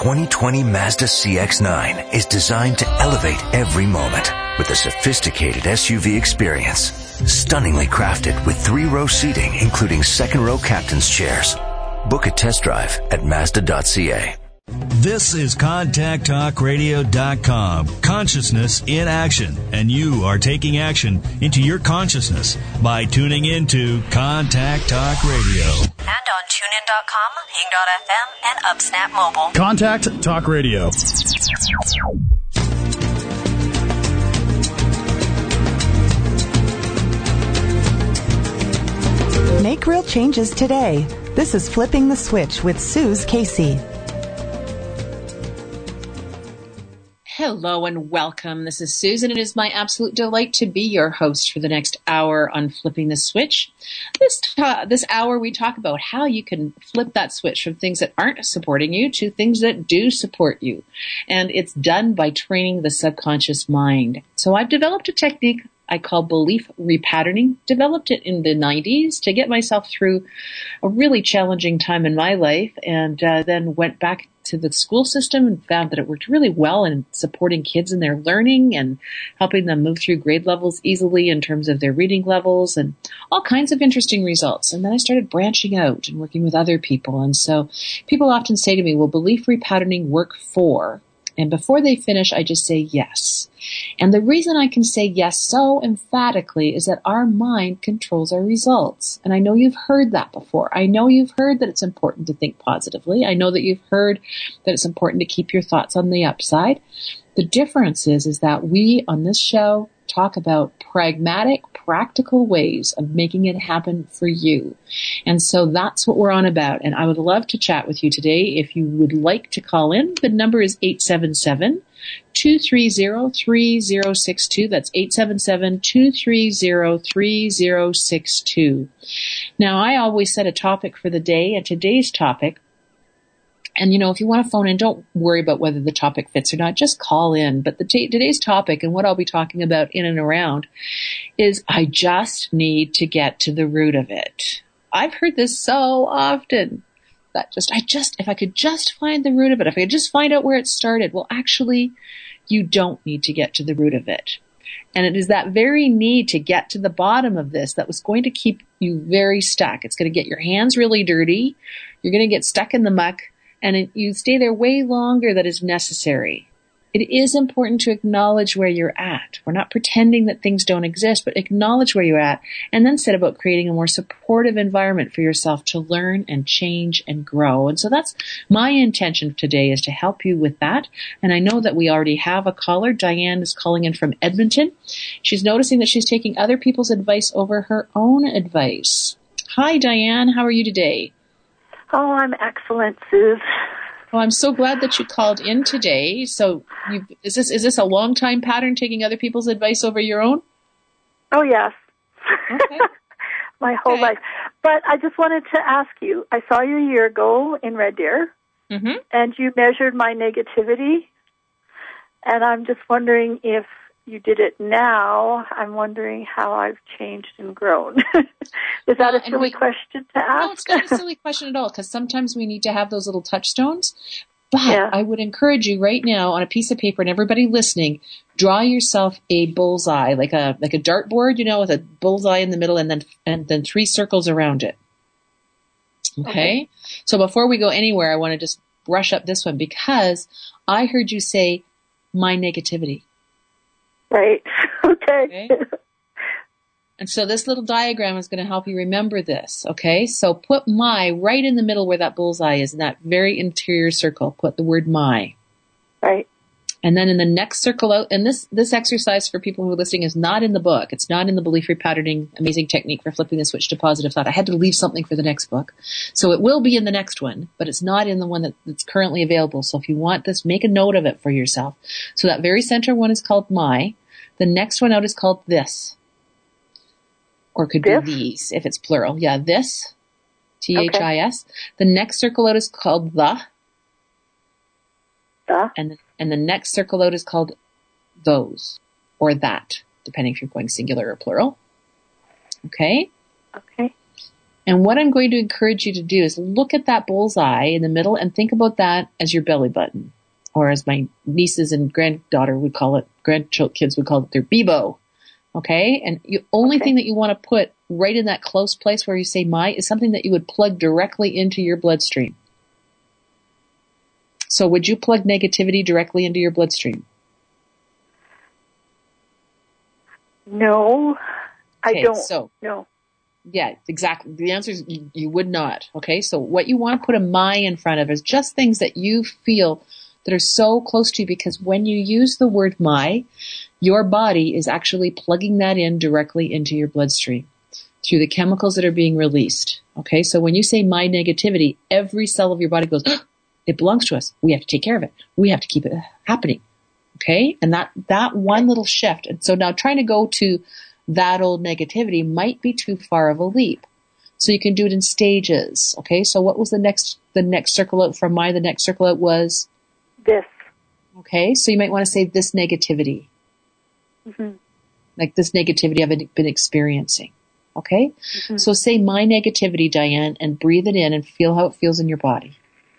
2020 Mazda CX-9 is designed to elevate every moment with a sophisticated SUV experience. Stunningly crafted with 3-row seating, including second-row captain's chairs. Book a test drive at Mazda.ca. This is ContactTalkRadio.com. Consciousness in action. And you are taking action into your consciousness by tuning into Contact Talk Radio. And on TuneIn.com, Hing.fm, and UpSnap Mobile. Contact Talk Radio. Make real changes today. This is Flipping the Switch with Suze Casey. Hello and welcome. This is Susan. It is my absolute delight to be your host for the next hour on Flipping the Switch. This hour we talk about how you can flip that switch from things that aren't supporting you to things that do support you. And it's done by training the subconscious mind. So I've developed a technique I call belief repatterning. Developed it in the 90s to get myself through a really challenging time in my life, and then went back to the school system and found that it worked really well in supporting kids in their learning and helping them move through grade levels easily in terms of their reading levels and all kinds of interesting results. And then I started branching out and working with other people. And so people often say to me, will belief repatterning work for? And before they finish, I just say yes. And the reason I can say yes so emphatically is that our mind controls our results. And I know you've heard that before. I know you've heard that it's important to think positively. I know that you've heard that it's important to keep your thoughts on the upside. The difference is that we on this show talk about pragmatic, practical ways of making it happen for you. And so that's what we're on about. And I would love to chat with you today. If you would like to call in, the number is 877-230-3062. That's 877-230-3062. Now, I always set a topic for the day, and today's topic, and, if you want to phone in, don't worry about whether the topic fits or not. Just call in. But today's topic and what I'll be talking about in and around is I just need to get to the root of it. I've heard this so often. If I could just find the root of it, if I could just find out where it started. Well, actually, you don't need to get to the root of it. And it is that very need to get to the bottom of this that was going to keep you very stuck. It's going to get your hands really dirty. You're going to get stuck in the muck. And you stay there way longer than is necessary. It is important to acknowledge where you're at. We're not pretending that things don't exist, but acknowledge where you're at and then set about creating a more supportive environment for yourself to learn and change and grow. And so that's my intention today, is to help you with that. And I know that we already have a caller. Diane is calling in from Edmonton. She's noticing that she's taking other people's advice over her own advice. Hi, Diane. How are you today? Oh, I'm excellent, Suze. Well, I'm so glad that you called in today. So is this a long time pattern, taking other people's advice over your own? Oh, yes. Okay. My whole life. But I just wanted to ask you, I saw you a year ago in Red Deer, and you measured my negativity. And I'm just wondering if you did it now. I'm wondering how I've changed and grown. Is that a silly question to ask? No, it's not a silly question at all, because sometimes we need to have those little touchstones. But I would encourage you right now on a piece of paper, and everybody listening, draw yourself a bullseye, like a dartboard, with a bullseye in the middle and then 3 circles around it. Okay? So before we go anywhere, I want to just brush up this one, because I heard you say my negativity. Right. Okay. And so this little diagram is going to help you remember this. Okay. So put my right in the middle where that bullseye is, in that very interior circle. Put the word my. Right. And then in the next circle out, and this exercise for people who are listening is not in the book. It's not in the Belief Repatterning Amazing Technique for Flipping the Switch to Positive Thought. I had to leave something for the next book. So it will be in the next one, but it's not in the one that's currently available. So if you want this, make a note of it for yourself. So that very center one is called my. The next one out is called this. Or could be these, if it's plural. Yeah, this. This. Okay. The next circle out is called the. And the next circle out is called those, or that, depending if you're going singular or plural. Okay? Okay. And what I'm going to encourage you to do is look at that bullseye in the middle and think about that as your belly button, or as my nieces and grandkids would call it, their Bebo. Okay? And the only thing that you want to put right in that close place where you say my is something that you would plug directly into your bloodstream. So would you plug negativity directly into your bloodstream? No, I don't. So, no. Yeah, exactly. The answer is you would not. Okay, so what you want to put a my in front of is just things that you feel that are so close to you, because when you use the word my, your body is actually plugging that in directly into your bloodstream through the chemicals that are being released. Okay, so when you say my negativity, every cell of your body goes, oh, it belongs to us. We have to take care of it. We have to keep it happening. Okay, and that one little shift. And so now trying to go to that old negativity might be too far of a leap. So you can do it in stages. Okay, so what was the next circle out from my? The next circle out was? This. Okay, so you might want to say this negativity. Mm-hmm. Like this negativity I've been experiencing. Okay, So say my negativity, Diane, and breathe it in and feel how it feels in your body.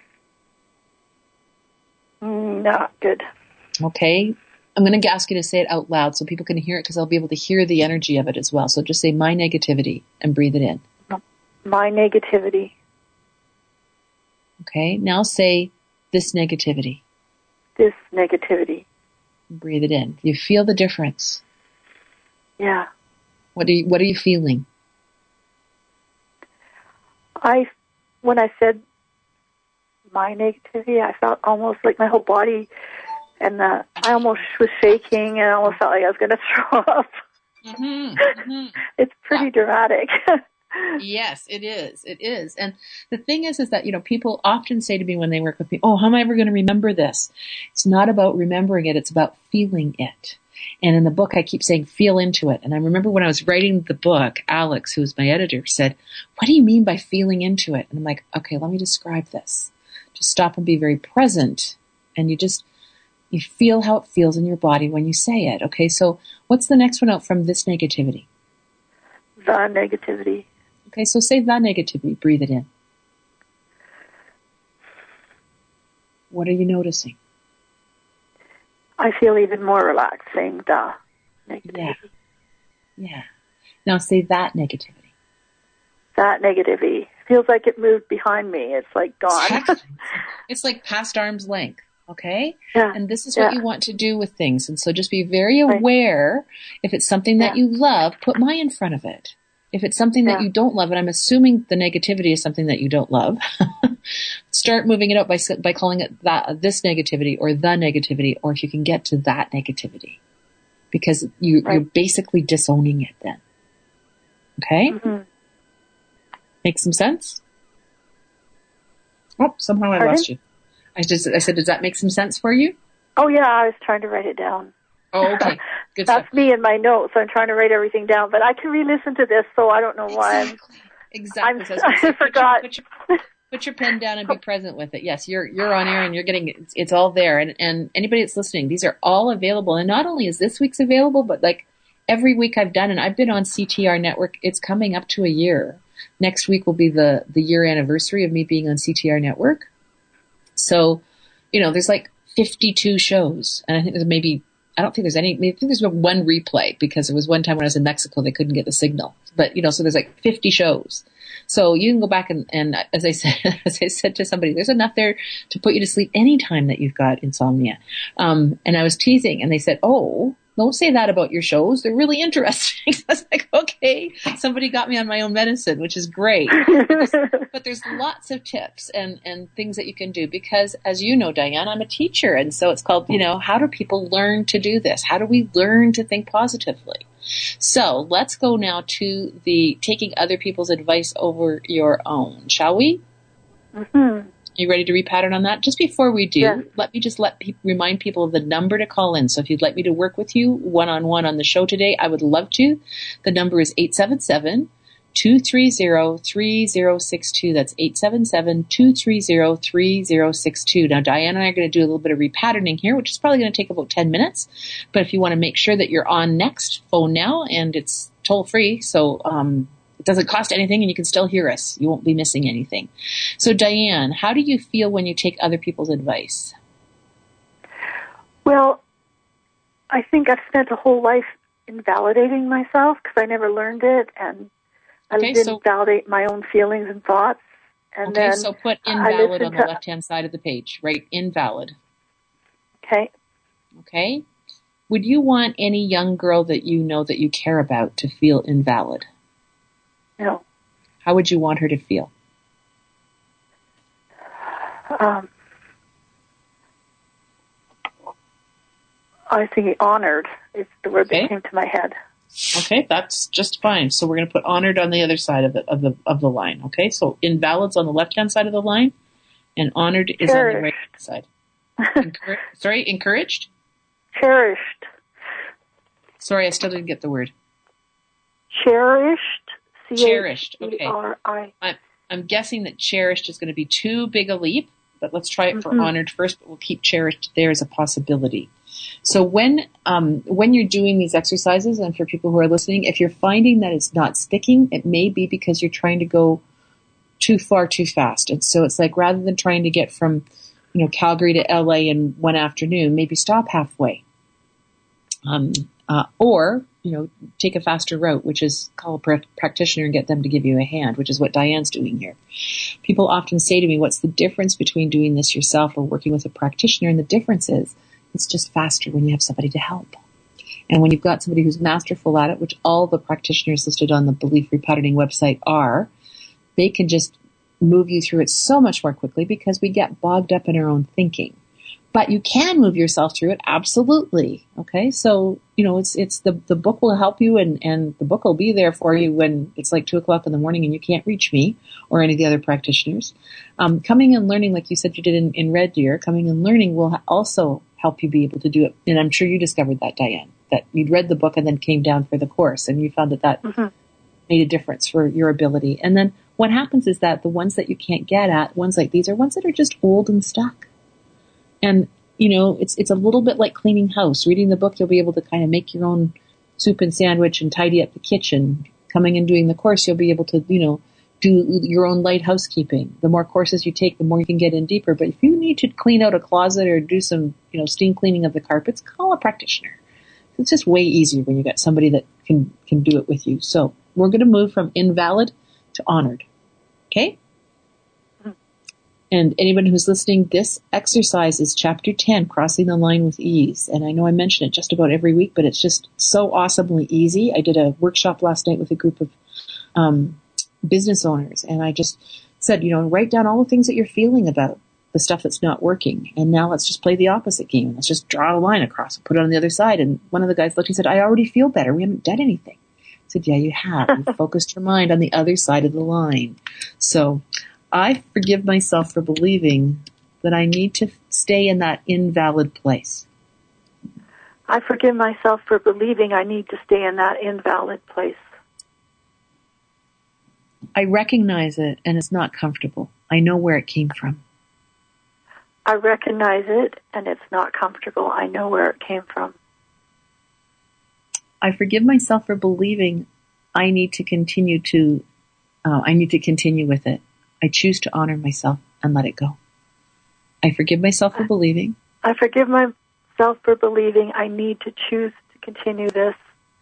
Not good. Okay, I'm going to ask you to say it out loud so people can hear it, because I'll be able to hear the energy of it as well. So just say my negativity and breathe it in. My negativity. Okay, now say this negativity. This negativity. Breathe it in. You feel the difference. Yeah. What are you feeling? When I said my negativity, I felt almost like my whole body, and I almost was shaking, and I almost felt like I was going to throw up. Mm-hmm, mm-hmm. It's pretty dramatic. Yes, it is. It is. And the thing is that, people often say to me when they work with me, oh, how am I ever going to remember this? It's not about remembering it. It's about feeling it. And in the book, I keep saying, feel into it. And I remember when I was writing the book, Alex, who's my editor, said, what do you mean by feeling into it? And I'm like, okay, let me describe this. Just stop and be very present. And you feel how it feels in your body when you say it. Okay, so what's the next one out from this negativity? The negativity. Okay, so say the negativity. Breathe it in. What are you noticing? I feel even more relaxed saying the negativity. Yeah. Now say that negativity. That negativity. Feels like it moved behind me. It's like gone. It's like past arm's length. Okay? Yeah. And this is what you want to do with things. And so just be very aware. If it's something that you love, put my in front of it. If it's something that you don't love, and I'm assuming the negativity is something that you don't love, start moving it up by calling it this negativity or the negativity, or if you can get to that negativity, because you're basically disowning it then. Okay? Mm-hmm. Make some sense? Oh, somehow I lost you. I said, does that make some sense for you? Oh yeah, I was trying to write it down. Oh, okay. Good That's stuff. me in my notes. I'm trying to write everything down, but I can re-listen to this, so I don't know why Exactly. I forgot. Put your pen down and be present with it. Yes, you're on air and you're getting it's all there. And anybody that's listening, these are all available. And not only is this week's available, but like every week I've done, and I've been on CTR Network. It's coming up to a year. Next week will be the year anniversary of me being on CTR Network. So, there's like 52 shows, and I think there's one replay, because it was one time when I was in Mexico, they couldn't get the signal. But, so there's like 50 shows. So you can go back and as I said to somebody, there's enough there to put you to sleep anytime that you've got insomnia. And I was teasing, and they said, oh, don't say that about your shows. They're really interesting. I was like, okay, somebody got me on my own medicine, which is great. But there's lots of tips and things that you can do, because as you know, Diane, I'm a teacher. And so it's called, how do people learn to do this? How do we learn to think positively? So let's go now to the taking other people's advice over your own, shall we? Mm-hmm. You ready to repattern on that? Just before we do, let me just remind people of the number to call in. So if you'd like me to work with you one-on-one on the show today, I would love to. The number is 877-230-3062. That's 877-230-3062. Now, Diane and I are going to do a little bit of repatterning here, which is probably going to take about 10 minutes. But if you want to make sure that you're on next, phone now, and it's toll-free. So It doesn't cost anything and you can still hear us. You won't be missing anything. So Diane, how do you feel when you take other people's advice? Well, I think I've spent a whole life invalidating myself because I never learned it, and I didn't validate my own feelings and thoughts. And then so put invalid on the left-hand side of the page, right? Invalid. Okay. Would you want any young girl that you know that you care about to feel invalid? No. How would you want her to feel? I think honored is the word that came to my head. Okay, that's just fine. So we're going to put honored on the other side of the line. Okay, so invalid's on the left-hand side of the line, and honored is on the right-hand side. Encouraged? Cherished. Sorry, I still didn't get the word. Cherished. Cherished. Okay. C-H-E-R-I. I'm guessing that cherished is going to be too big a leap, but let's try it for honored first, but we'll keep cherished there as a possibility. So when you're doing these exercises, and for people who are listening, if you're finding that it's not sticking, it may be because you're trying to go too far too fast. And so it's like, rather than trying to get from, Calgary to LA in one afternoon, maybe stop halfway. Or take a faster route, which is call a practitioner and get them to give you a hand, which is what Diane's doing here. People often say to me, what's the difference between doing this yourself or working with a practitioner? And the difference is it's just faster when you have somebody to help. And when you've got somebody who's masterful at it, which all the practitioners listed on the Belief Repatterning website are, they can just move you through it so much more quickly because we get bogged up in our own thinking. But you can move yourself through it, absolutely. Okay, so it's the book will help you, and the book will be there for you when it's like 2:00 in the morning and you can't reach me or any of the other practitioners. Coming and learning, like you said you did in Red Deer, coming and learning will also help you be able to do it. And I'm sure you discovered that, Diane, that you'd read the book and then came down for the course, and you found that made a difference for your ability. And then what happens is that the ones that you can't get at, ones like these, are ones that are just old and stuck. And, it's a little bit like cleaning house. Reading the book, you'll be able to kind of make your own soup and sandwich and tidy up the kitchen. Coming and doing the course, you'll be able to, do your own light housekeeping. The more courses you take, the more you can get in deeper. But if you need to clean out a closet or do some, steam cleaning of the carpets, call a practitioner. It's just way easier when you got somebody that can do it with you. So we're going to move from invalid to honored. Okay? And anybody who's listening, this exercise is Chapter 10, Crossing the Line with Ease. And I know I mention it just about every week, but it's just so awesomely easy. I did a workshop last night with a group of business owners, and I just said, write down all the things that you're feeling about the stuff that's not working. And now let's just play the opposite game. Let's just draw a line across and put it on the other side. And one of the guys looked and said, I already feel better. We haven't done anything. I said, yeah, you have. You've focused your mind on the other side of the line. So I forgive myself for believing that I need to stay in that invalid place. I forgive myself for believing I need to stay in that invalid place. I recognize it, and it's not comfortable. I know where it came from. I recognize it, and it's not comfortable. I know where it came from. I forgive myself for believing I need to continue with it. I choose to honor myself and let it go. I forgive myself for believing. I forgive myself for believing I need to choose to continue this.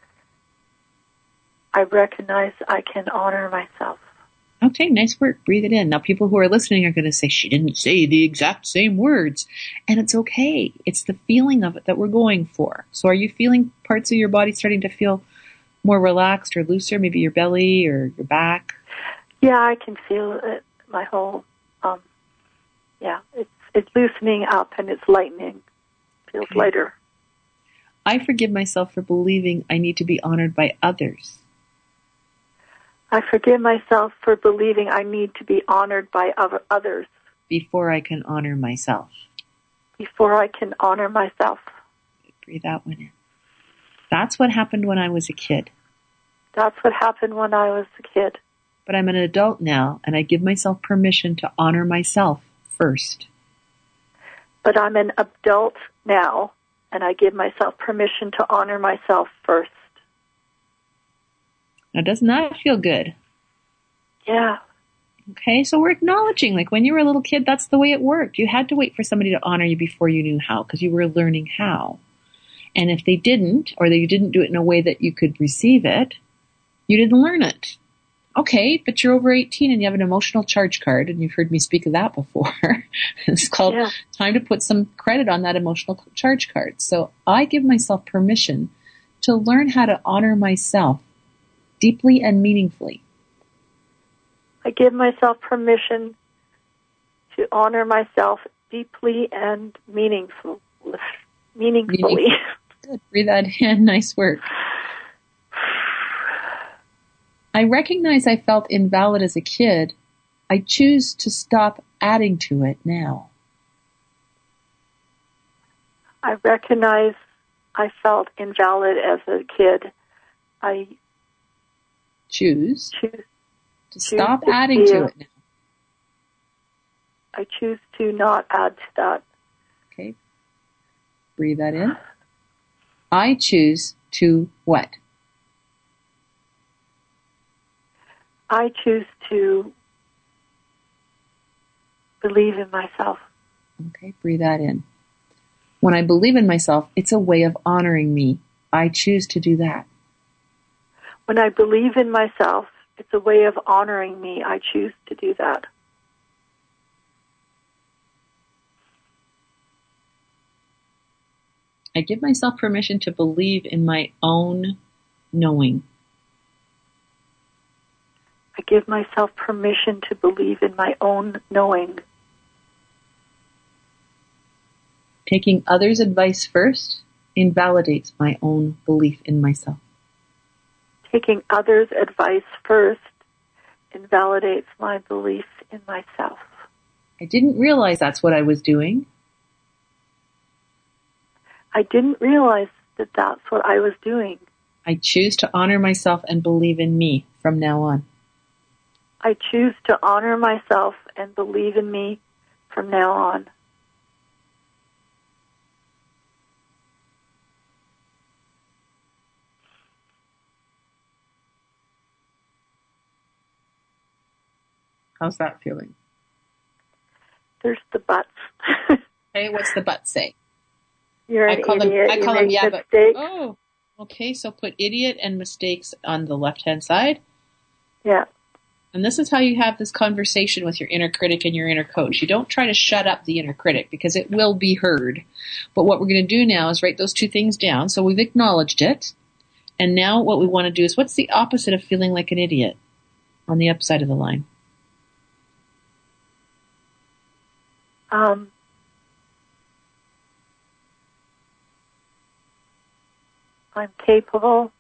I recognize I can honor myself. Okay, nice work. Breathe it in. Now, people who are listening are going to say, she didn't say the exact same words. And it's okay. It's the feeling of it that we're going for. So are you feeling parts of your body starting to feel more relaxed or looser? Maybe your belly or your back? Yeah, I can feel it. My whole, it's loosening up and it's lightening. Feels lighter. I forgive myself for believing I need to be honored by others. I forgive myself for believing I need to be honored by others. Before I can honor myself. Before I can honor myself. Breathe that one in. That's what happened when I was a kid. That's what happened when I was a kid. But I'm an adult now, and I give myself permission to honor myself first. But I'm an adult now, and I give myself permission to honor myself first. Now, doesn't that feel good? Yeah. Okay, so we're acknowledging, like when you were a little kid, that's the way it worked. You had to wait for somebody to honor you before you knew how, because you were learning how. And if they didn't, or you didn't do it in a way that you could receive it, you didn't learn it. Okay, but you're over 18 and you have an emotional charge card, and you've heard me speak of that before. It's called time to put some credit on that emotional charge card. So I give myself permission to learn how to honor myself deeply and meaningfully. I give myself permission to honor myself deeply and meaningfully. Good. Breathe that in. Nice work. I recognize I felt invalid as a kid. I choose to stop adding to it now. I recognize I felt invalid as a kid. I choose to stop adding to it now. I choose to not add to that. Okay. Breathe that in. I choose to what? I choose to believe in myself. Okay, breathe that in. When I believe in myself, it's a way of honoring me. I choose to do that. When I believe in myself, it's a way of honoring me. I choose to do that. I give myself permission to believe in my own knowing. I give myself permission to believe in my own knowing. Taking others' advice first invalidates my own belief in myself. Taking others' advice first invalidates my belief in myself. I didn't realize that's what I was doing. I didn't realize that that's what I was doing. I choose to honor myself and believe in me from now on. I choose to honor myself and believe in me from now on. How's that feeling? There's the buts. Hey, what's the but say? You're an idiot. I call them yeah, but mistakes. Oh, okay. So put idiot and mistakes on the left-hand side. Yeah. And this is how you have this conversation with your inner critic and your inner coach. You don't try to shut up the inner critic because it will be heard. But what we're going to do now is write those two things down. So we've acknowledged it. And now what we want to do is, what's the opposite of feeling like an idiot on the upside of the line? I'm capable.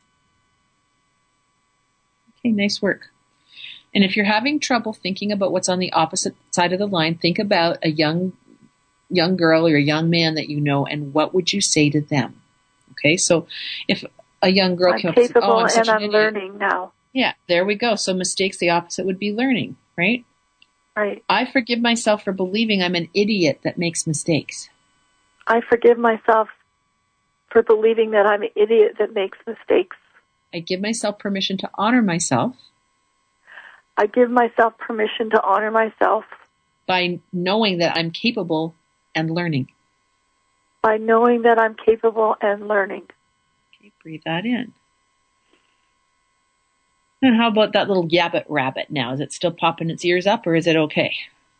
Okay, nice work. And if you're having trouble thinking about what's on the opposite side of the line, think about a young girl or a young man that you know, and what would you say to them? Okay, so if a young girl I'm came up capable and said, and I'm learning now. Yeah, there we go. So mistakes, the opposite would be learning, right? Right. I forgive myself for believing I'm an idiot that makes mistakes. I forgive myself for believing that I'm an idiot that makes mistakes. I give myself permission to honor myself. I give myself permission to honor myself. By knowing that I'm capable and learning. By knowing that I'm capable and learning. Okay, breathe that in. And how about that little yabbit rabbit now? Is it still popping its ears up, or is it okay?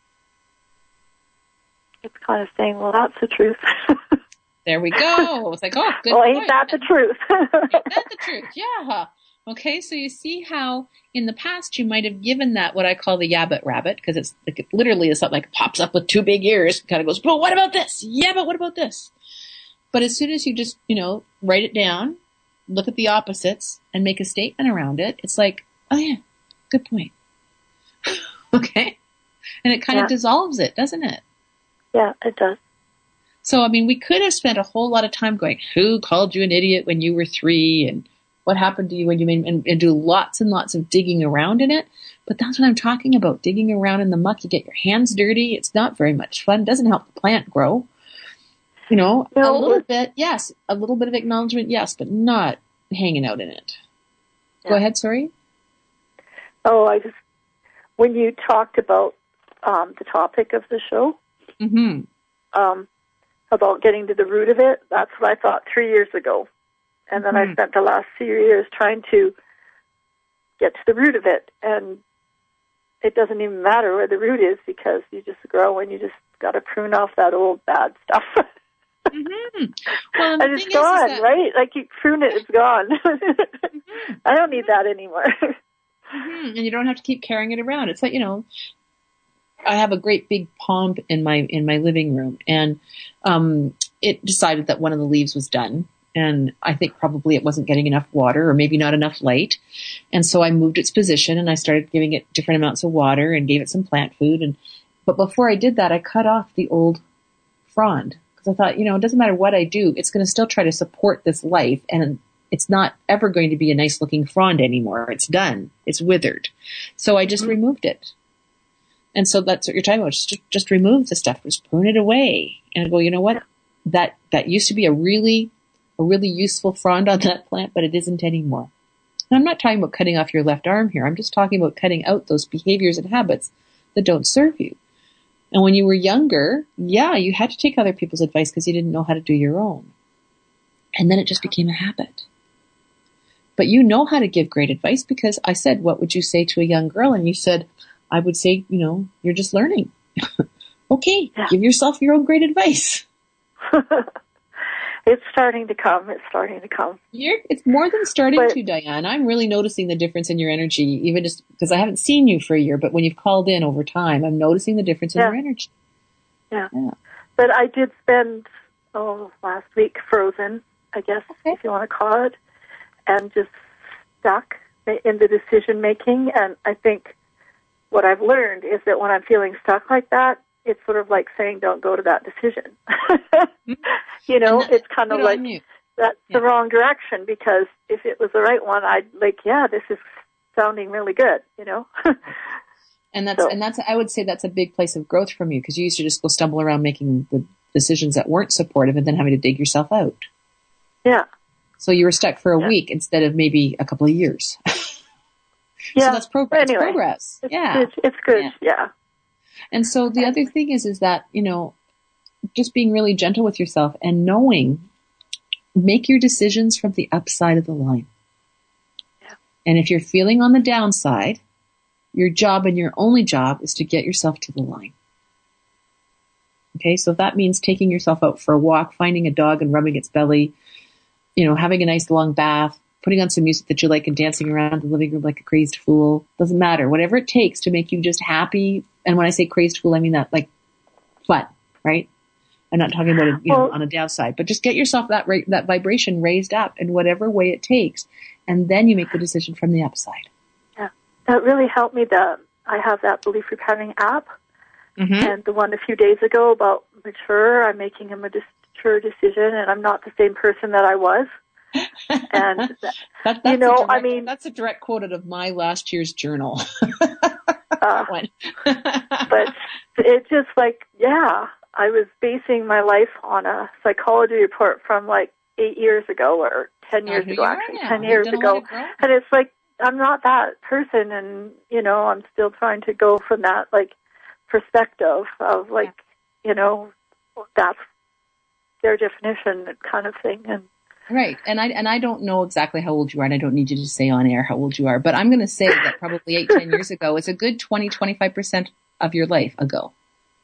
It's kind of saying, well, that's the truth. There we go. It's like, oh, good well, point. ain't that the truth? Ain't that the truth? Yeah. Okay, so you see how in the past you might have given that what I call the yabbit rabbit, because it's like, it literally is something like pops up with two big ears, kind of goes, but what about this? Yeah, but what about this? But as soon as you just, write it down, look at the opposites, and make a statement around it, it's like, oh yeah, good point. Okay? And it kind of dissolves it, doesn't it? Yeah, it does. So, we could have spent a whole lot of time going, who called you an idiot when you were 3, and what happened to you when you made, and do lots and lots of digging around in it. But that's what I'm talking about, digging around in the muck. You get your hands dirty. It's not very much fun. It doesn't help the plant grow. A little bit, yes. A little bit of acknowledgement, yes, but not hanging out in it. Yeah. Go ahead, sorry. Oh, when you talked about the topic of the show, about getting to the root of it, that's what I thought 3 years ago. And then I spent the last few years trying to get to the root of it. And it doesn't even matter where the root is, because you just grow and you just got to prune off that old bad stuff. Well, and it's gone, right? Like you prune it, it's gone. I don't need that anymore. And you don't have to keep carrying it around. It's like, I have a great big pond in my living room, and it decided that one of the leaves was done. And I think probably it wasn't getting enough water, or maybe not enough light. And so I moved its position, and I started giving it different amounts of water and gave it some plant food. But before I did that, I cut off the old frond, because I thought, it doesn't matter what I do, it's going to still try to support this life, and it's not ever going to be a nice looking frond anymore. It's done. It's withered. So I just removed it. And so that's what you're talking about. Just remove the stuff. Just prune it away. And I go, you know what? That used to be a really useful frond on that plant, but it isn't anymore. And I'm not talking about cutting off your left arm here. I'm just talking about cutting out those behaviors and habits that don't serve you. And when you were younger, you had to take other people's advice because you didn't know how to do your own. And then it just became a habit. But you know how to give great advice, because I said, what would you say to a young girl? And you said, I would say, you're just learning. Okay, give yourself your own great advice. It's starting to come. It's more than starting to, Diane. I'm really noticing the difference in your energy, even just because I haven't seen you for a year, but when you've called in over time, I'm noticing the difference in your energy. Yeah. But I did spend, last week frozen, I guess, if you want to call it, and just stuck in the decision making. And I think what I've learned is that when I'm feeling stuck like that, it's sort of like saying, don't go to that decision. It's kind of like, that's the wrong direction, because if it was the right one, I'd this is sounding really good, And that's, I would say that's a big place of growth from you, because you used to just go stumble around making the decisions that weren't supportive and then having to dig yourself out. Yeah. So you were stuck for a week instead of maybe a couple of years. So that's progress. Anyway, progress. It's good. Yeah. And so the other thing is that, just being really gentle with yourself and knowing, make your decisions from the upside of the line. Yeah. And if you're feeling on the downside, your job and your only job is to get yourself to the line. Okay. So that means taking yourself out for a walk, finding a dog and rubbing its belly, having a nice long bath, putting on some music that you like and dancing around the living room like a crazed fool. Doesn't matter. Whatever it takes to make you just happy. And when I say crazed fool, I mean that like fun, right? I'm not talking about it, on a downside, but just get yourself that vibration raised up in whatever way it takes. And then you make the decision from the upside. Yeah. That really helped me. I have that Belief Repairing app. And the one a few days ago about mature, I'm making a mature decision, and I'm not the same person that I was. And that's a direct quote out of my last year's journal. But it's just I was basing my life on a psychology report from 8 years ago, or 10 years ago, actually, 10 years ago. And it's like, I'm not that person, and I'm still trying to go from that perspective of that's their definition kind of thing. And right. And I don't know exactly how old you are, and I don't need you to say on air how old you are, but I'm going to say that probably 8-10 years ago, it's a good 20-25% of your life ago.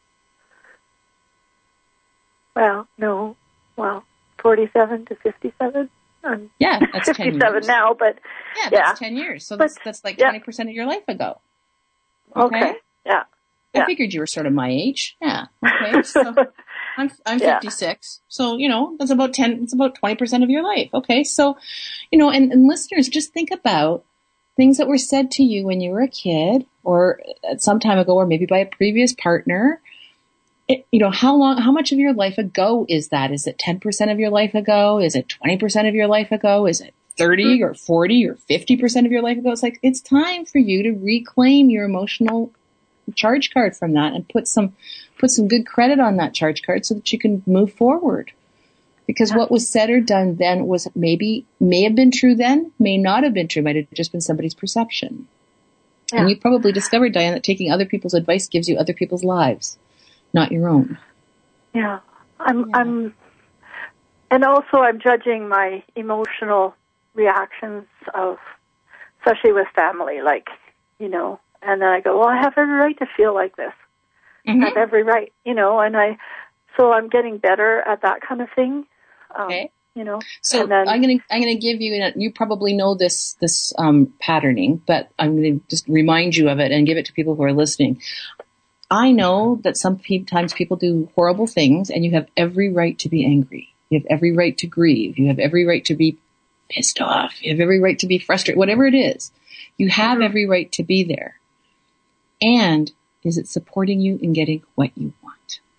47 to 57. That's 57 10 years. now, but that's 10 years. So that's 20% of your life ago. Okay. Yeah. I figured you were sort of my age. Yeah. Okay. So I'm 56. So, that's about 20% of your life. Okay. So, and listeners, just think about things that were said to you when you were a kid, or at some time ago, or maybe by a previous partner. How much of your life ago is that? Is it 10% of your life ago? Is it 20% of your life ago? Is it 30 or 40 or 50% of your life ago? It's like, it's time for you to reclaim your emotional charge card from that and put some good credit on that charge card so that you can move forward. Because what was said or done then may have been true then, may not have been true, might have just been somebody's perception. Yeah. And you probably discovered, Diane, that taking other people's advice gives you other people's lives, not your own. Yeah. I'm and also I'm judging my emotional reactions of, especially with family, like, you know, and then I go, well, I have every right to feel like this. Mm-hmm. I have every right, you know, so I'm getting better at that kind of thing. Okay. You know, so and then, I'm gonna give you, and you probably know this patterning, but I'm gonna just remind you of it and give it to people who are listening. I know that sometimes people do horrible things, and you have every right to be angry. You have every right to grieve. You have every right to be pissed off. You have every right to be frustrated. Whatever it is, you have every right to be there. And is it supporting you in getting what you want?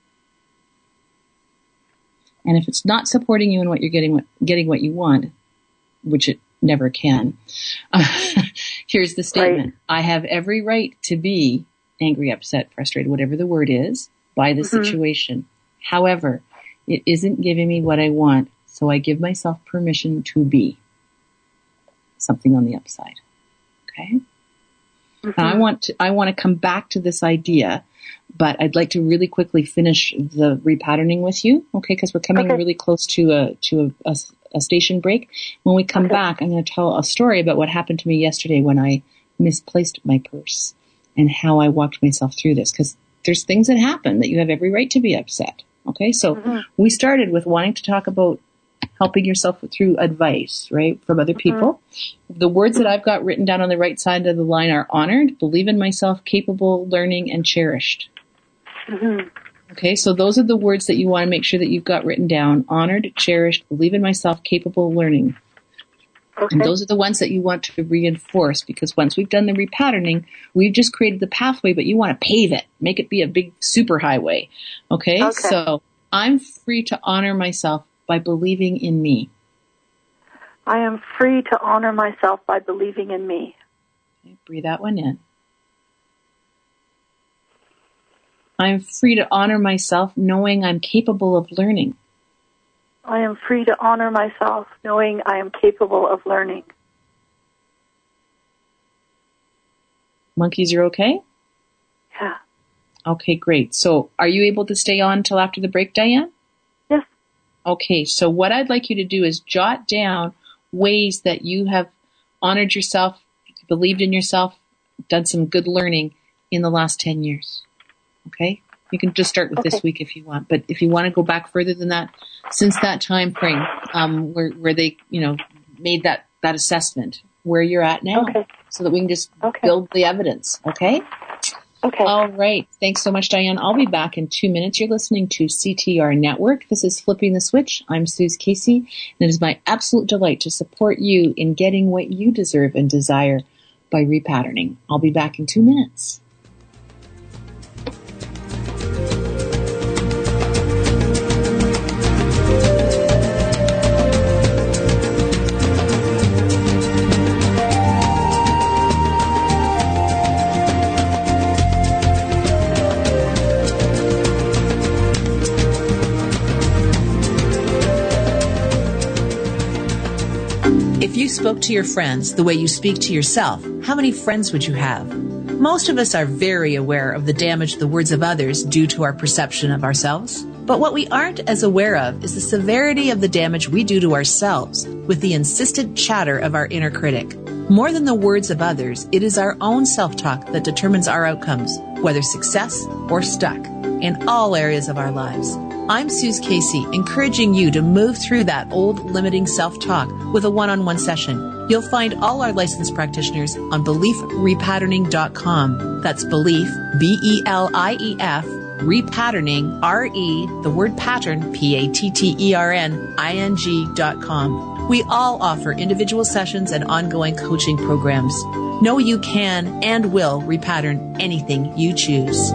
And if it's not supporting you in what you're getting what you want, which it never can, here's the statement. Right. I have every right to be angry, upset, frustrated, whatever the word is, by the situation. However, it isn't giving me what I want, so I give myself permission to be something on the upside. Okay? And I want to come back to this idea, but I'd like to really quickly finish the repatterning with you, okay? Because we're coming really close to a station break. When we come back, I'm going to tell a story about what happened to me yesterday when I misplaced my purse and how I walked myself through this. Because there's things that happen that you have every right to be upset, okay? So we started with wanting to talk about helping yourself through advice, right, from other people. The words that I've got written down on the right side of the line are honored, believe in myself, capable, learning, and cherished. Okay, so those are the words that you want to make sure that you've got written down. Honored, cherished, believe in myself, capable, learning. And those are the ones that you want to reinforce, because once we've done the repatterning, we've just created the pathway, but you want to pave it, make it be a big super highway. Okay? So I'm free to honor myself by believing in me. I am free to honor myself by believing in me. Okay, breathe that one in. I am free to honor myself knowing I'm capable of learning. I am free to honor myself knowing I am capable of learning. Monkeys, you're okay? Yeah. Okay, great. So are you able to stay on till after the break, Diane? Yes. Okay, so what I'd like you to do is jot down ways that you have honored yourself, believed in yourself, done some good learning in the last 10 years. Okay? You can just start with this week if you want, but if you want to go back further than that, since that time frame, where they, made that assessment, where you're at now, so that we can just build the evidence. Okay? Okay. All right. Thanks so much, Diane. I'll be back in 2 minutes. You're listening to CTR Network. This is Flipping the Switch. I'm Suze Casey, and it is my absolute delight to support you in getting what you deserve and desire by repatterning. I'll be back in 2 minutes. If you spoke to your friends the way you speak to yourself, how many friends would you have? Most of us are very aware of the damage the words of others do to our perception of ourselves. But what we aren't as aware of is the severity of the damage we do to ourselves with the insistent chatter of our inner critic. More than the words of others, it is our own self-talk that determines our outcomes, whether success or stuck, in all areas of our lives. I'm Suze Casey, encouraging you to move through that old limiting self-talk with a one-on-one session. You'll find all our licensed practitioners on BeliefRepatterning.com. That's Belief, B-E-L-I-E-F, Repatterning, R-E, the word pattern, Patterning.com. We all offer individual sessions and ongoing coaching programs. Know you can and will repattern anything you choose.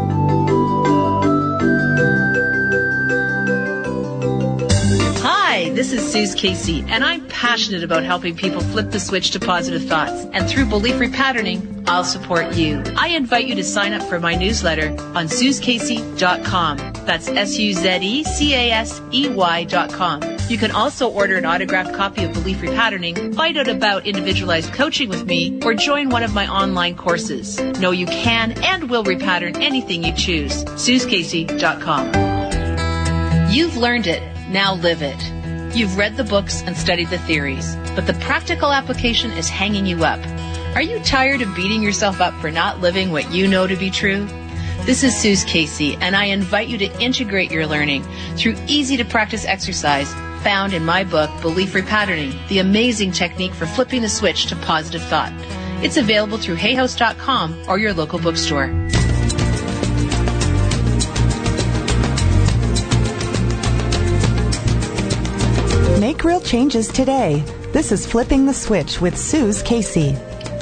Hi, this is Suze Casey, and I'm passionate about helping people flip the switch to positive thoughts. And through Belief Repatterning, I'll support you. I invite you to sign up for my newsletter on SuzeCasey.com. That's SuzeCasey.com. You can also order an autographed copy of Belief Repatterning, find out about individualized coaching with me, or join one of my online courses. Know you can and will repattern anything you choose. SuzCasey.com. You've learned it. Now live it. You've read the books and studied the theories, but the practical application is hanging you up. Are you tired of beating yourself up for not living what you know to be true? This is Suze Casey, and I invite you to integrate your learning through easy-to-practice exercise found in my book, Belief Repatterning, the amazing technique for flipping the switch to positive thought. It's available through hayhouse.com or your local bookstore. Make real changes today. This is Flipping the Switch with Suze Casey.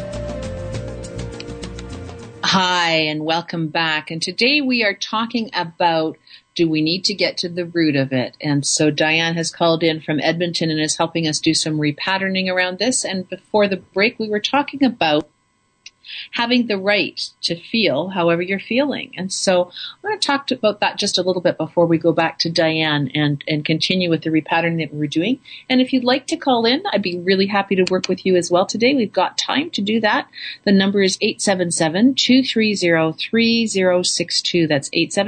Hi, and welcome back. And today we are talking about, do we need to get to the root of it? And so Diane has called in from Edmonton and is helping us do some repatterning around this. And before the break, we were talking about having the right to feel however you're feeling. And so I'm going to talk about that just a little bit before we go back to Diane and continue with the repatterning that we're doing. And if you'd like to call in, I'd be really happy to work with you as well today. We've got time to do that. The number is 877-230-3062. That's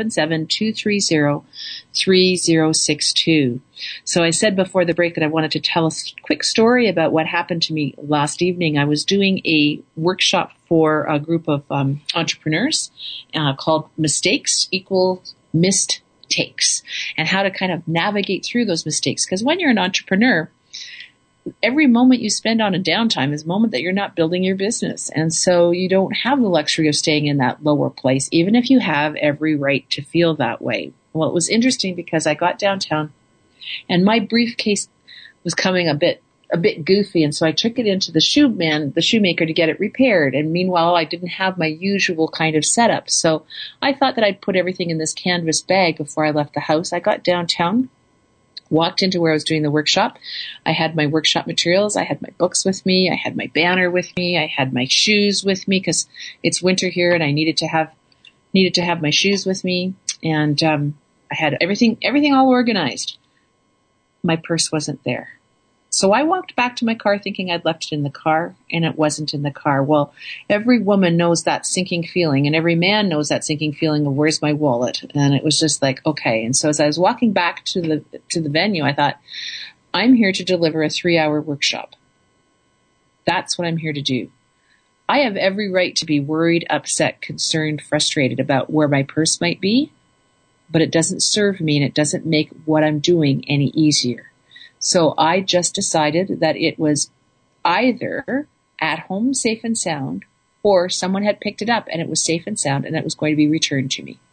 877-230-3062. So I said before the break that I wanted to tell a quick story about what happened to me last evening. I was doing a workshop for a group of entrepreneurs called Mistakes Equals Missed Takes, and how to kind of navigate through those mistakes. Because when you're an entrepreneur, every moment you spend on a downtime is a moment that you're not building your business. And so you don't have the luxury of staying in that lower place, even if you have every right to feel that way. Well, it was interesting because I got downtown and my briefcase was coming a bit goofy, and so I took it into the shoemaker to get it repaired. And meanwhile, I didn't have my usual kind of setup. So I thought that I'd put everything in this canvas bag before I left the house. I got downtown, walked into where I was doing the workshop. I had my workshop materials. I had my books with me. I had my banner with me. I had my shoes with me because it's winter here and I needed to have my shoes with me. And I had everything all organized. My purse wasn't there. So I walked back to my car thinking I'd left it in the car, and it wasn't in the car. Well, every woman knows that sinking feeling, and every man knows that sinking feeling of where's my wallet? And it was just like, okay. And so as I was walking back to the venue, I thought, I'm here to deliver a 3-hour workshop. That's what I'm here to do. I have every right to be worried, upset, concerned, frustrated about where my purse might be, but it doesn't serve me and it doesn't make what I'm doing any easier. So I just decided that it was either at home safe and sound, or someone had picked it up and it was safe and sound and it was going to be returned to me.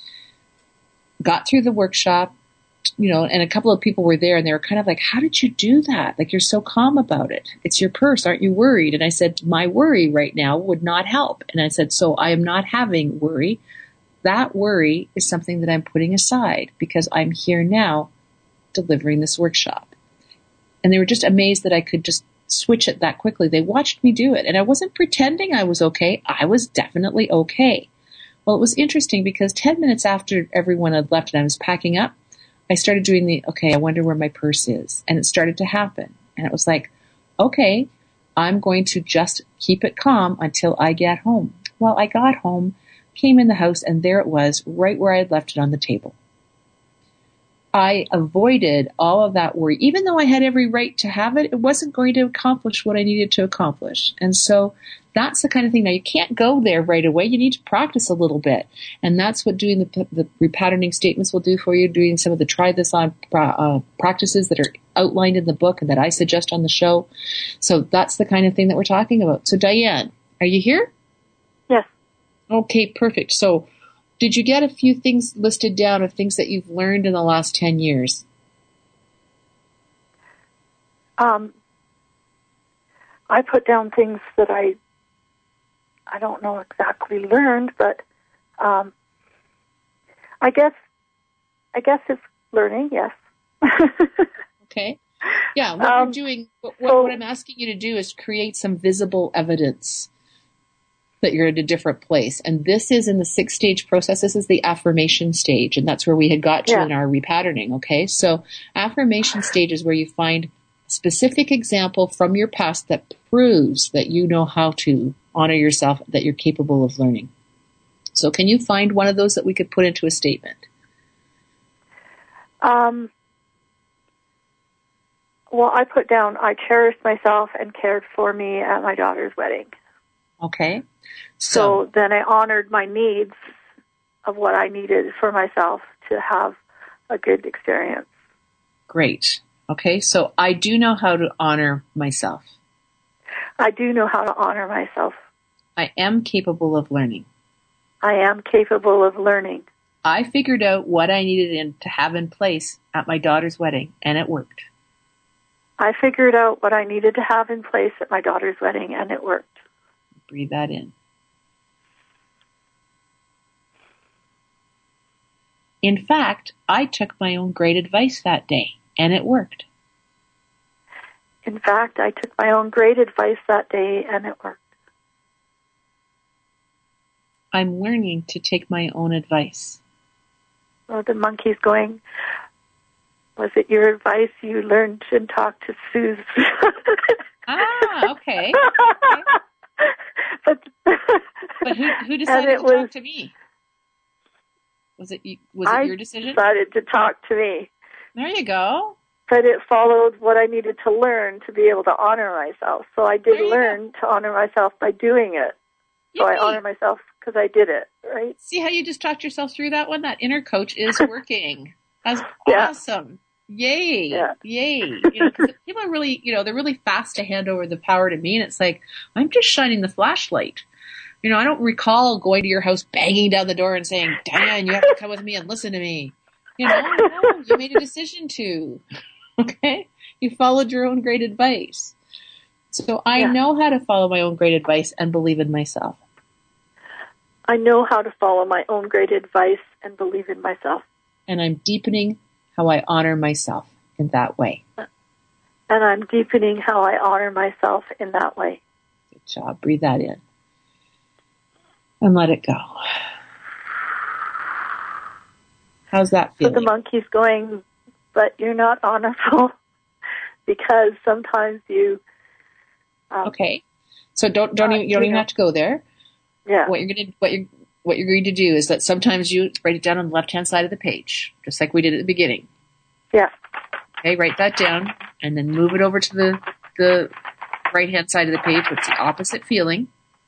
Got through the workshop, and a couple of people were there and they were kind of like, how did you do that? Like, you're so calm about it. It's your purse. Aren't you worried? And I said, my worry right now would not help. And I said, so I am not having worry. That worry is something that I'm putting aside because I'm here now delivering this workshop. And they were just amazed that I could just switch it that quickly. They watched me do it. And I wasn't pretending I was okay. I was definitely okay. Well, it was interesting because 10 minutes after everyone had left and I was packing up, I started doing I wonder where my purse is. And it started to happen. And it was like, okay, I'm going to just keep it calm until I get home. Well, I got home, came in the house, and there it was, right where I had left it on the table. I avoided all of that worry. Even though I had every right to have it, it wasn't going to accomplish what I needed to accomplish. And so that's the kind of thing. Now, you can't go there right away. You need to practice a little bit. And that's what doing the repatterning statements will do for you, doing some of the try this on practices that are outlined in the book and that I suggest on the show. So that's the kind of thing that we're talking about. So, Diane, are you here? Yes. Okay, perfect. So did you get a few things listed down of things that you've learned in the last 10 years? I put down things that I don't know exactly learned, but I guess it's learning, yes. Okay. Yeah, what you're doing, what I'm asking you to do is create some visible evidence. that you're at a different place. And this is in the 6-stage process. This is the affirmation stage. And that's where we had got to in our repatterning. Okay. So affirmation stage is where you find a specific example from your past that proves that you know how to honor yourself, that you're capable of learning. So can you find one of those that we could put into a statement? Well, I put down, I cherished myself and cared for me at my daughter's wedding. Okay. So then I honored my needs of what I needed for myself to have a good experience. Great. Okay. So I do know how to honor myself. I do know how to honor myself. I am capable of learning. I am capable of learning. I figured out what I needed to have in place at my daughter's wedding, and it worked. I figured out what I needed to have in place at my daughter's wedding, and it worked. Breathe that in. In fact, I took my own great advice that day, and it worked. In fact, I took my own great advice that day, and it worked. I'm learning to take my own advice. Well, the monkey's going, was it your advice you learned and talked to Suze? Okay. But who decided to talk to me? Was it your decision? I decided to talk to me. There you go. But it followed what I needed to learn to be able to honor myself. So I did learn to honor myself by doing it. So I honor myself because I did it, right? See how you just talked yourself through that one? That inner coach is working. That's awesome. Yay. Yeah. Yay. 'Cause people are really, they're really fast to hand over the power to me. And it's like, I'm just shining the flashlight. I don't recall going to your house, banging down the door and saying, Diane, you have to come with me and listen to me. No, you made a decision to. Okay? You followed your own great advice. So I know how to follow my own great advice and believe in myself. I know how to follow my own great advice and believe in myself. And I'm deepening how I honor myself in that way. And I'm deepening how I honor myself in that way. Good job. Breathe that in. And let it go. How's that feeling? So the monkey's going, but you're not honorable because sometimes you... okay. So you don't even have to go there. Yeah. What you're going to do is that sometimes you write it down on the left-hand side of the page, just like we did at the beginning. Yeah. Okay, write that down and then move it over to the right-hand side of the page, which is the opposite feeling.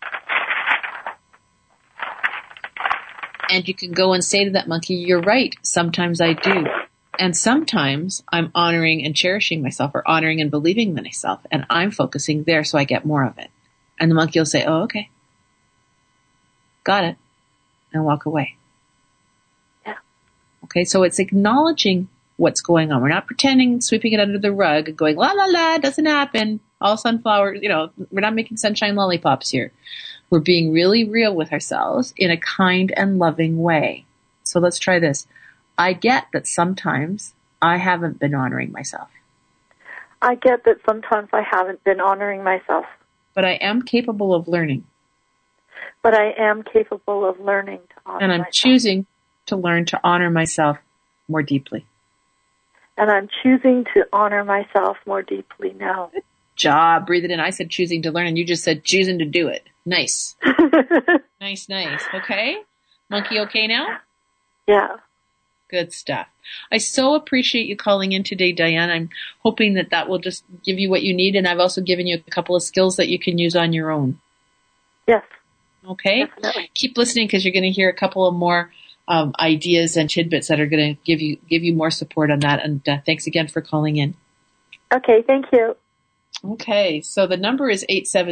And you can go and say to that monkey, you're right, sometimes I do. And sometimes I'm honoring and cherishing myself or honoring and believing in myself, and I'm focusing there so I get more of it. And the monkey will say, oh, okay. Got it. And walk away. Yeah. Okay, so it's acknowledging what's going on. We're not pretending, sweeping it under the rug, and going, la, la, la, doesn't happen. All sunflowers, we're not making sunshine lollipops here. We're being really real with ourselves in a kind and loving way. So let's try this. I get that sometimes I haven't been honoring myself. I get that sometimes I haven't been honoring myself. But I am capable of learning. But I am capable of learning to honor myself. And I'm choosing to learn to honor myself more deeply. And I'm choosing to honor myself more deeply now. Good job. Breathe it in. I said choosing to learn, and you just said choosing to do it. Nice. Nice. Okay. Monkey okay now? Yeah. Good stuff. I so appreciate you calling in today, Diane. I'm hoping that will just give you what you need, and I've also given you a couple of skills that you can use on your own. Yes. Okay? Definitely. Keep listening because you're going to hear a couple of more ideas and tidbits that are going to give you more support on that. And thanks again for calling in. Okay, thank you. Okay, so the number is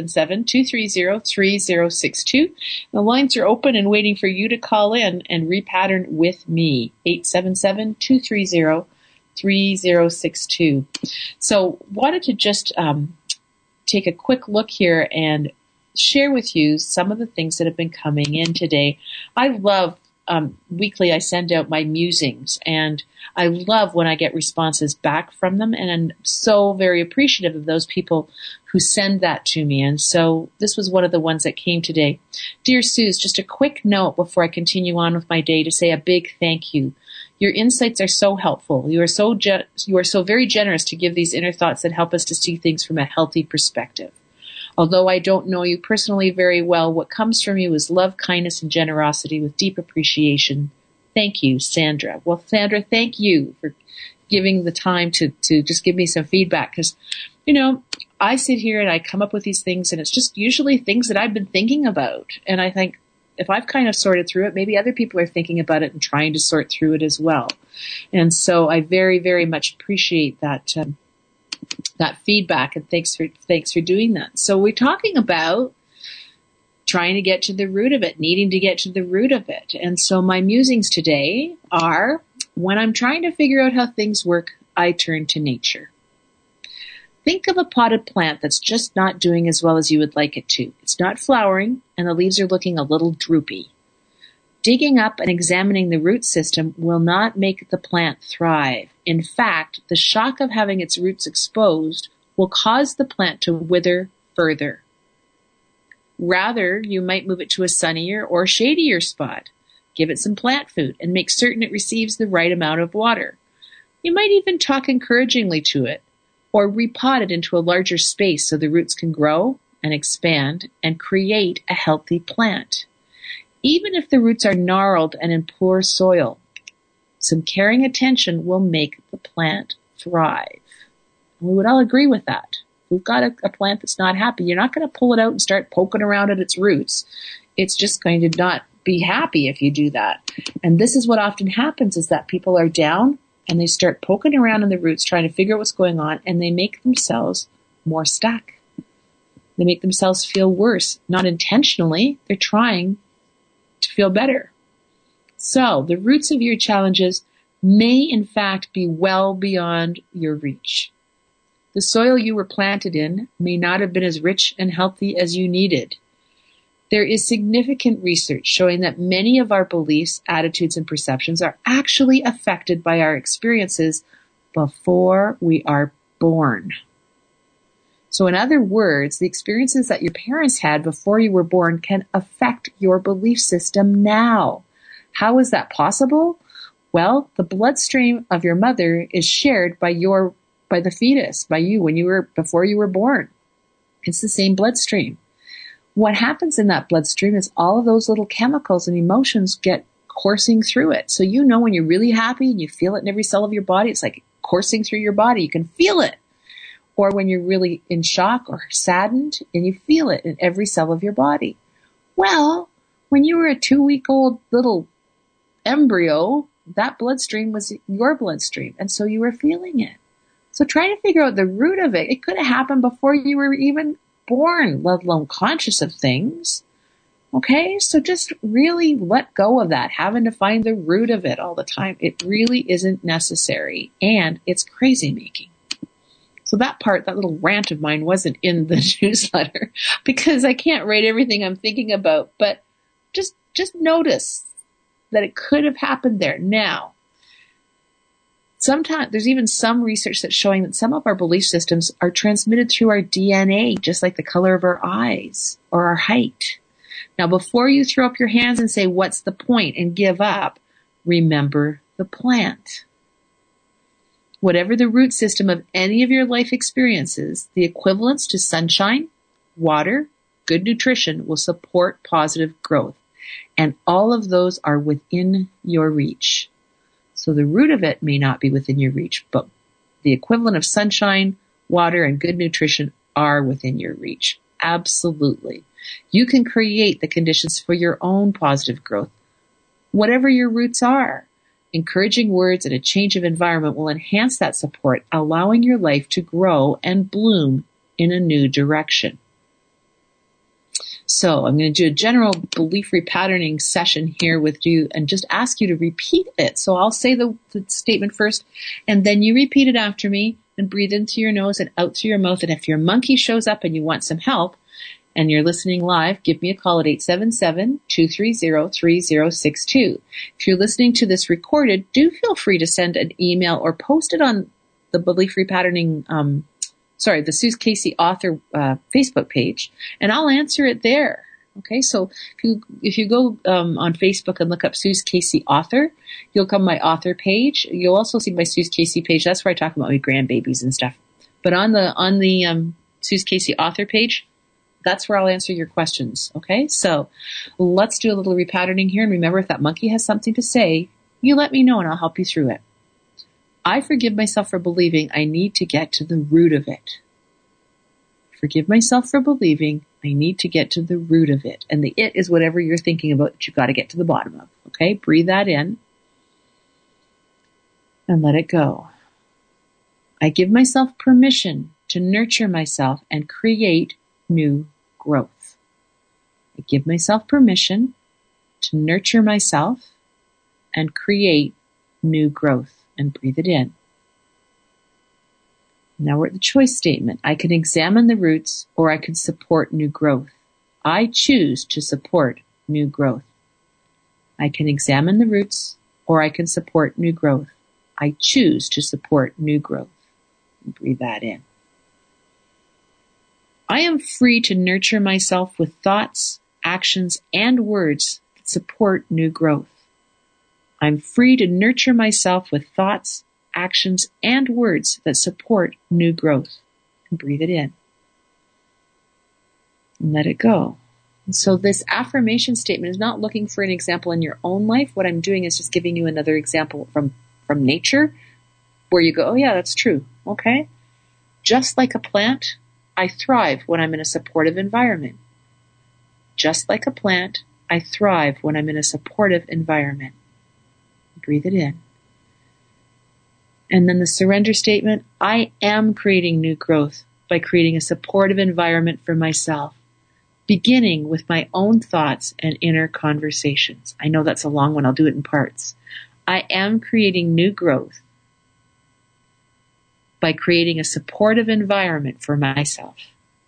877-230-3062. The lines are open and waiting for you to call in and repattern with me. 877-230-3062. So wanted to just take a quick look here and share with you some of the things that have been coming in today. I love weekly I send out my musings, and I love when I get responses back from them, and I'm so very appreciative of those people who send that to me. And so this was one of the ones that came today. Dear Suze, just a quick note before I continue on with my day to say a big thank you. Your insights are so helpful. You are so very generous to give these inner thoughts that help us to see things from a healthy perspective. Although I don't know you personally very well, what comes from you is love, kindness, and generosity with deep appreciation. Thank you, Sandra. Well, Sandra, thank you for giving the time to just give me some feedback, because, I sit here and I come up with these things, and it's just usually things that I've been thinking about. And I think if I've kind of sorted through it, maybe other people are thinking about it and trying to sort through it as well. And so I very, very much appreciate that feedback, and thanks for doing that. So we're talking about trying to get to the root of it, needing to get to the root of it. And so my musings today are, when I'm trying to figure out how things work, I turn to nature. Think of a potted plant that's just not doing as well as you would like it to. It's not flowering, and the leaves are looking a little droopy. Digging up and examining the root system will not make the plant thrive. In fact, the shock of having its roots exposed will cause the plant to wither further. Rather, you might move it to a sunnier or shadier spot. Give it some plant food and make certain it receives the right amount of water. You might even talk encouragingly to it, or repot it into a larger space so the roots can grow and expand and create a healthy plant. Even if the roots are gnarled and in poor soil, some caring attention will make the plant thrive. And we would all agree with that. If we've got a plant that's not happy, you're not going to pull it out and start poking around at its roots. It's just going to not be happy if you do that. And this is what often happens, is that people are down and they start poking around in the roots trying to figure out what's going on, and they make themselves more stuck. They make themselves feel worse. Not intentionally, they're trying to feel better. So the roots of your challenges may in fact be well beyond your reach. The soil you were planted in may not have been as rich and healthy as you needed. There is significant research showing that many of our beliefs, attitudes, and perceptions are actually affected by our experiences before we are born. So in other words, the experiences that your parents had before you were born can affect your belief system now. How is that possible? Well, the bloodstream of your mother is shared by the fetus, by you before you were born. It's the same bloodstream. What happens in that bloodstream is all of those little chemicals and emotions get coursing through it. So when you're really happy and you feel it in every cell of your body, it's like coursing through your body. You can feel it. Or when you're really in shock or saddened, and you feel it in every cell of your body. Well, when you were a 2-week-old little embryo, that bloodstream was your bloodstream, and so you were feeling it. So try to figure out the root of it. It could have happened before you were even born, let alone conscious of things. Okay, so just really let go of that, having to find the root of it all the time. It really isn't necessary, and it's crazy making. So that little rant of mine wasn't in the newsletter because I can't write everything I'm thinking about, but just notice that it could have happened there. Now, sometimes there's even some research that's showing that some of our belief systems are transmitted through our DNA, just like the color of our eyes or our height. Now, before you throw up your hands and say, what's the point, and give up, remember the plant. Whatever the root system of any of your life experiences, the equivalents to sunshine, water, good nutrition will support positive growth. And all of those are within your reach. So the root of it may not be within your reach, but the equivalent of sunshine, water, and good nutrition are within your reach. Absolutely. You can create the conditions for your own positive growth, whatever your roots are. Encouraging words and a change of environment will enhance that support, allowing your life to grow and bloom in a new direction. So I'm going to do a general belief repatterning session here with you and just ask you to repeat it. So I'll say the statement first, and then you repeat it after me and breathe into your nose and out through your mouth. And if your monkey shows up and you want some help, and you're listening live, give me a call at 877-230-3062. If you're listening to this recorded, do feel free to send an email or post it on the Belief Repatterning, the Suze Casey author Facebook page, and I'll answer it there. Okay, so if you go on Facebook and look up Suze Casey author, you'll come to my author page. You'll also see my Suze Casey page. That's where I talk about my grandbabies and stuff. But on the Suze Casey author page, that's where I'll answer your questions. Okay, so let's do a little repatterning here. And remember, if that monkey has something to say, you let me know and I'll help you through it. I forgive myself for believing I need to get to the root of it. Forgive myself for believing I need to get to the root of it. And the it is whatever you're thinking about that you've got to get to the bottom of. Okay, breathe that in and let it go. I give myself permission to nurture myself and create new growth. I give myself permission to nurture myself and create new growth. And breathe it in. Now we're at the choice statement. I can examine the roots or I can support new growth. I choose to support new growth. I can examine the roots or I can support new growth. I choose to support new growth. And breathe that in. I am free to nurture myself with thoughts, actions, and words that support new growth. I'm free to nurture myself with thoughts, actions, and words that support new growth. And breathe it in. And let it go. And so this affirmation statement is not looking for an example in your own life. What I'm doing is just giving you another example from nature where you go, oh yeah, that's true. Okay. Just like a plant, I thrive when I'm in a supportive environment. Just like a plant, I thrive when I'm in a supportive environment. Breathe it in. And then the surrender statement, I am creating new growth by creating a supportive environment for myself, beginning with my own thoughts and inner conversations. I know that's a long one. I'll do it in parts. I am creating new growth by creating a supportive environment for myself,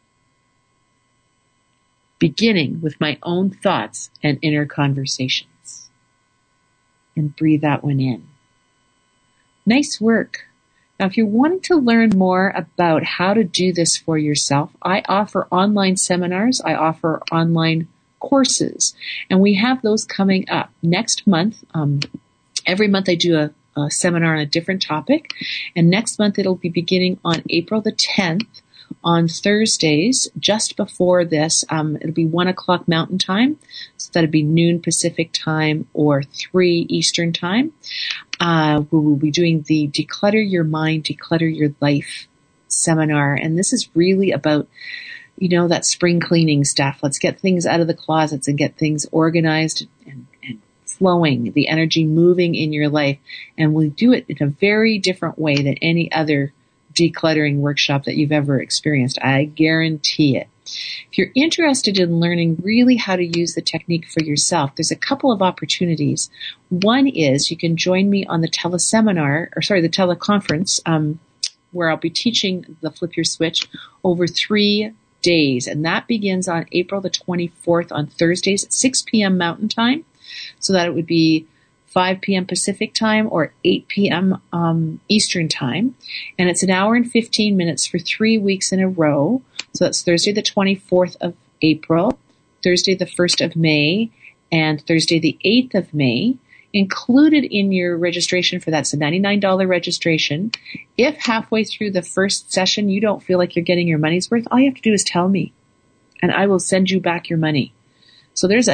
beginning with my own thoughts and inner conversations. And breathe that one in. Nice work. Now, if you're wanting to learn more about how to do this for yourself, I offer online seminars. I offer online courses. And we have those coming up next month. Every month I do a seminar on a different topic. And next month it'll be beginning on April the 10th. On Thursdays, just before this, it'll be 1:00 Mountain Time. So that'd be noon Pacific Time or 3 Eastern Time. We will be doing the Declutter Your Mind, Declutter Your Life seminar. And this is really about, that spring cleaning stuff. Let's get things out of the closets and get things organized and flowing, the energy moving in your life. And we'll do it in a very different way than any other decluttering workshop that you've ever experienced. I guarantee it. If you're interested in learning really how to use the technique for yourself, there's a couple of opportunities. One is you can join me on the teleconference, where I'll be teaching the Flip Your Switch over 3 days. And that begins on April the 24th on Thursdays at 6 p.m. Mountain Time. So that it would be 5 p.m. Pacific Time or 8 p.m. Eastern Time. And it's an hour and 15 minutes for 3 weeks in a row. So that's Thursday the 24th of April, Thursday the 1st of May, and Thursday the 8th of May. Included in your registration for that's a $99 registration. If halfway through the first session you don't feel like you're getting your money's worth, all you have to do is tell me, and I will send you back your money. So there's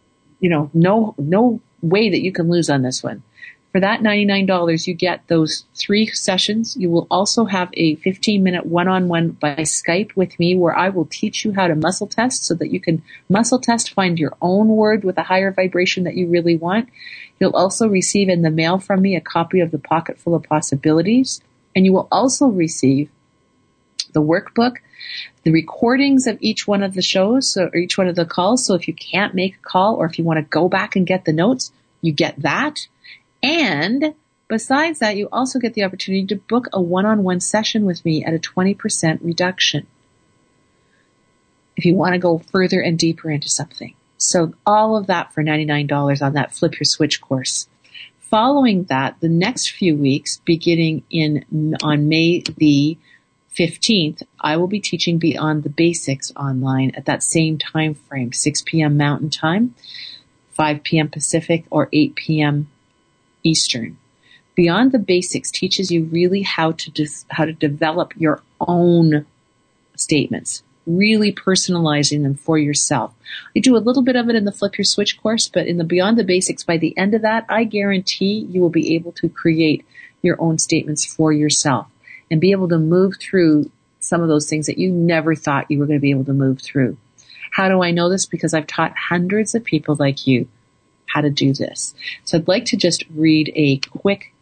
no way that you can lose on this one. For that $99, you get those 3 sessions. You will also have a 15-minute one-on-one by Skype with me where I will teach you how to muscle test so that you can muscle test, find your own word with a higher vibration that you really want. You'll also receive in the mail from me a copy of the Pocket Full of Possibilities. And you will also receive the workbook, the recordings of each one of the shows, or each one of the calls. So if you can't make a call or if you want to go back and get the notes, you get that. And besides that, you also get the opportunity to book a one-on-one session with me at a 20% reduction. if you want to go further and deeper into something. So all of that for $99 on that Flip Your Switch course. Following that, the next few weeks, beginning on May the 15th, I will be teaching Beyond the Basics online at that same time frame, 6 p.m. Mountain Time, 5 p.m. Pacific, or 8 p.m. Eastern. Beyond the Basics teaches you really how to develop your own statements, really personalizing them for yourself. I do a little bit of it in the Flip Your Switch course, but in the Beyond the Basics, by the end of that, I guarantee you will be able to create your own statements for yourself and be able to move through some of those things that you never thought you were going to be able to move through. How do I know this? Because I've taught hundreds of people like you how to do this. So I'd like to just read a quick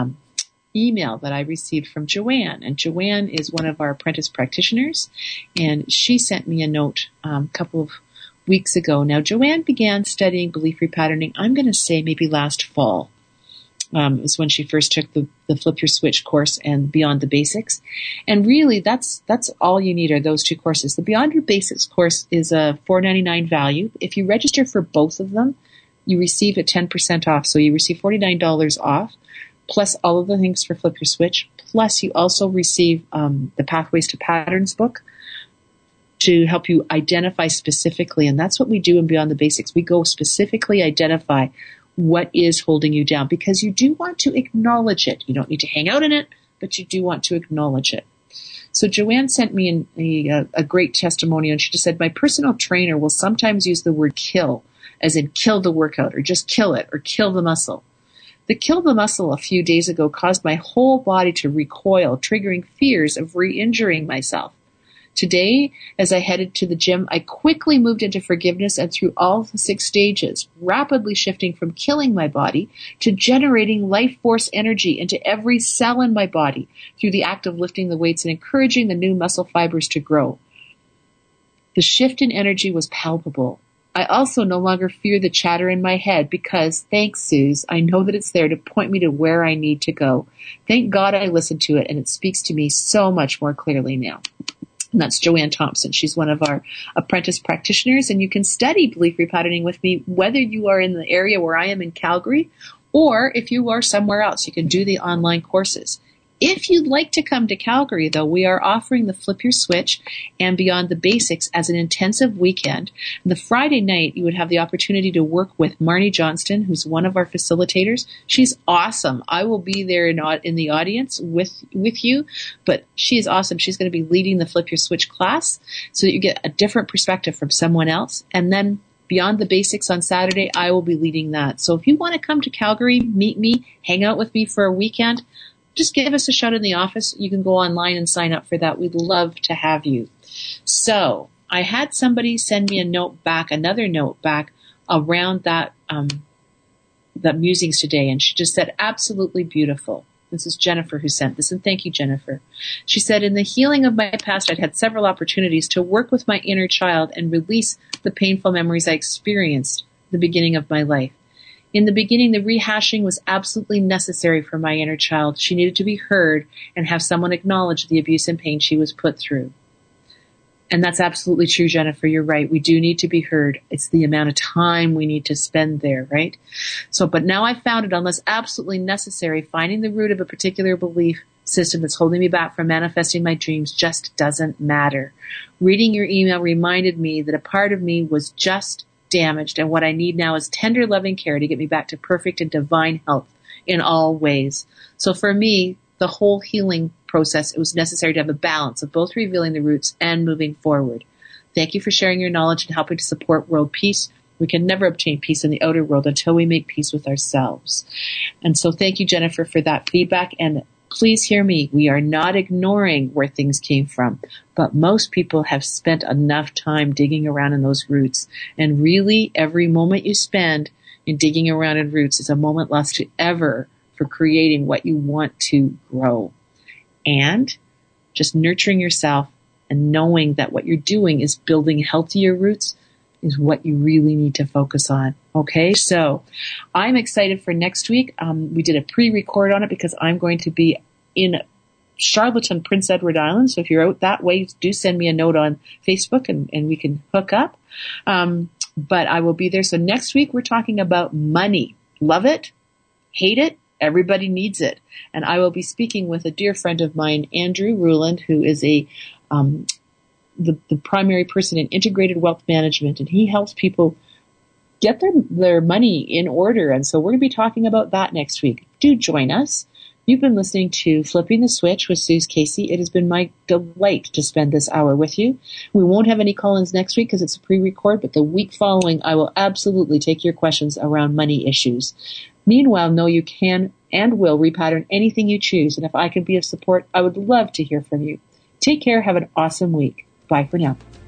email that I received from Joanne. And Joanne is one of our apprentice practitioners, and she sent me a note a couple of weeks ago. Now, Joanne began studying belief repatterning, I'm going to say maybe last fall. It was when she first took the Flip Your Switch course and Beyond the Basics. And really, that's all you need are those two courses. The Beyond Your Basics course is a $4.99 value. If you register for both of them, you receive a 10% off. So you receive $49 off, plus all of the things for Flip Your Switch. Plus, you also receive the Pathways to Patterns book to help you identify specifically. And that's what we do in Beyond the Basics. We go specifically identify what is holding you down, because you do want to acknowledge it. You don't need to hang out in it, but you do want to acknowledge it. So Joanne sent me a great testimonial, and she just said, my personal trainer will sometimes use the word kill, as in kill the workout, or just kill it, or kill the muscle. The kill the muscle a few days ago caused my whole body to recoil, triggering fears of re-injuring myself. Today, as I headed to the gym, I quickly moved into forgiveness and through all the 6 stages, rapidly shifting from killing my body to generating life force energy into every cell in my body through the act of lifting the weights and encouraging the new muscle fibers to grow. The shift in energy was palpable. I also no longer fear the chatter in my head because, thanks, Suze, I know that it's there to point me to where I need to go. Thank God I listened to it, and it speaks to me so much more clearly now. And that's Joanne Thompson. She's one of our apprentice practitioners, and you can study belief repatterning with me whether you are in the area where I am in Calgary or if you are somewhere else. You can do the online courses. If you'd like to come to Calgary, though, we are offering the Flip Your Switch and Beyond the Basics as an intensive weekend. And the Friday night, you would have the opportunity to work with Marnie Johnston, who's one of our facilitators. She's awesome. I will be there in the audience with you, but she is awesome. She's going to be leading the Flip Your Switch class so that you get a different perspective from someone else. And then Beyond the Basics on Saturday, I will be leading that. So if you want to come to Calgary, meet me, hang out with me for a weekend, just give us a shout in the office. You can go online and sign up for that. We'd love to have you. So I had somebody send me another note back around that musings today. And she just said, absolutely beautiful. This is Jennifer who sent this. And thank you, Jennifer. She said, in the healing of my past, I'd had several opportunities to work with my inner child and release the painful memories I experienced at the beginning of my life. In the beginning, the rehashing was absolutely necessary for my inner child. She needed to be heard and have someone acknowledge the abuse and pain she was put through. And that's absolutely true, Jennifer. You're right. We do need to be heard. It's the amount of time we need to spend there, right? So, but now I found it, unless absolutely necessary, finding the root of a particular belief system that's holding me back from manifesting my dreams just doesn't matter. Reading your email reminded me that a part of me was just damaged, and what I need now is tender, loving care to get me back to perfect and divine health in all ways. So for me, the whole healing process, it was necessary to have a balance of both revealing the roots and moving forward. Thank you for sharing your knowledge and helping to support world peace. We can never obtain peace in the outer world until we make peace with ourselves. And so thank you, Jennifer, for that feedback. And please hear me. We are not ignoring where things came from, but most people have spent enough time digging around in those roots. And really, every moment you spend in digging around in roots is a moment lost to ever for creating what you want to grow. And just nurturing yourself and knowing that what you're doing is building healthier roots is what you really need to focus on. Okay, so I'm excited for next week. We did a pre-record on it because I'm going to be in Charlottetown, Prince Edward Island. So if you're out that way, do send me a note on Facebook and we can hook up. But I will be there. So next week we're talking about money. Love it? Hate it? Everybody needs it. And I will be speaking with a dear friend of mine, Andrew Ruland, who is the primary person in integrated wealth management, and he helps people get their money in order. And so we're going to be talking about that next week. Do join us. You've been listening to Flipping the Switch with Suze Casey. It has been my delight to spend this hour with you. We won't have any call-ins next week because it's a pre-record, but the week following, I will absolutely take your questions around money issues. Meanwhile, know you can and will repattern anything you choose. And if I can be of support, I would love to hear from you. Take care. Have an awesome week. Bye for now.